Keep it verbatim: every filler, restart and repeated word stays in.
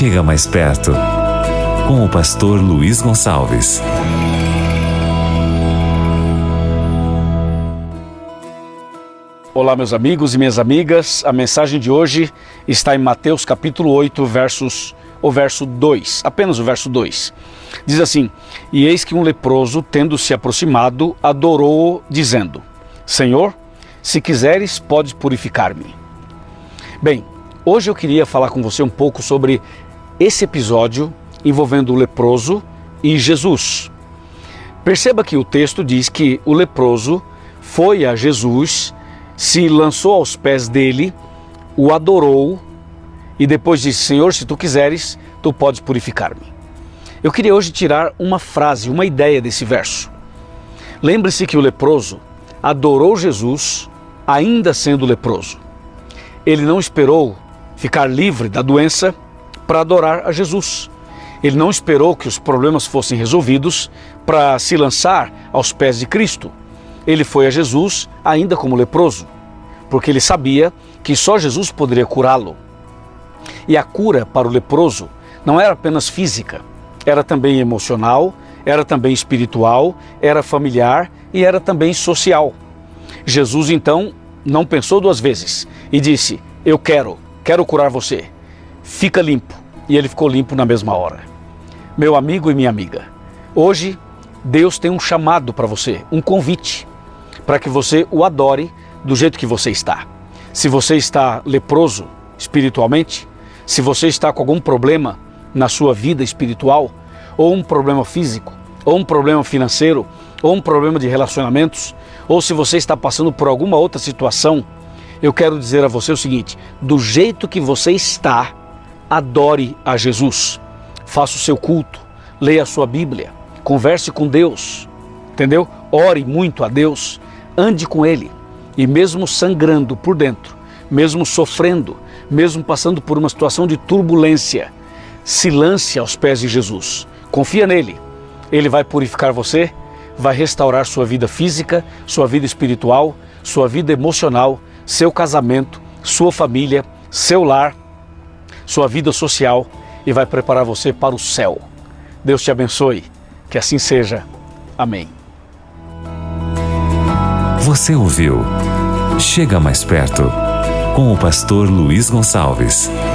Chega mais perto, com o pastor Luiz Gonçalves. Olá, meus amigos e minhas amigas. A mensagem de hoje está em Mateus capítulo oito, versos, o verso dois, apenas o verso dois. Diz assim: E eis que um leproso, tendo se aproximado, adorou-o, dizendo: Senhor, se quiseres, podes purificar-me. Bem, hoje eu queria falar com você um pouco sobre esse episódio envolvendo o leproso e Jesus. Perceba que o texto diz que o leproso foi a Jesus, se lançou aos pés dele, o adorou e depois disse: Senhor, se tu quiseres, tu podes purificar-me. Eu queria hoje tirar uma frase, uma ideia desse verso. Lembre-se que o leproso adorou Jesus ainda sendo leproso. Ele não esperou ficar livre da doença para adorar a Jesus. Ele não esperou que os problemas fossem resolvidos para se lançar aos pés de Cristo. Ele foi a Jesus ainda como leproso, porque ele sabia que só Jesus poderia curá-lo. E a cura para o leproso não era apenas física, era também emocional, era também espiritual, era familiar e era também social. Jesus então não pensou duas vezes e disse: eu quero, quero curar você, fica limpo. E ele ficou limpo na mesma hora. Meu amigo e minha amiga, hoje Deus tem um chamado para você, um convite, para que você o adore do jeito que você está. Se você está leproso espiritualmente, se você está com algum problema na sua vida espiritual, ou um problema físico, ou um problema financeiro, ou um problema de relacionamentos, ou se você está passando por alguma outra situação, eu quero dizer a você o seguinte: do jeito que você está, adore a Jesus. Faça o seu culto, leia a sua Bíblia, converse com Deus, entendeu? Ore muito a Deus, ande com Ele. E mesmo sangrando por dentro, mesmo sofrendo, mesmo passando por uma situação de turbulência, se lance aos pés de Jesus. Confia nele. Ele vai purificar você, vai restaurar sua vida física, sua vida espiritual, sua vida emocional, seu casamento, sua família, seu lar, sua vida social e vai preparar você para o céu. Deus te abençoe. Que assim seja. Amém. Você ouviu Chega Mais Perto, com o pastor Luiz Gonçalves.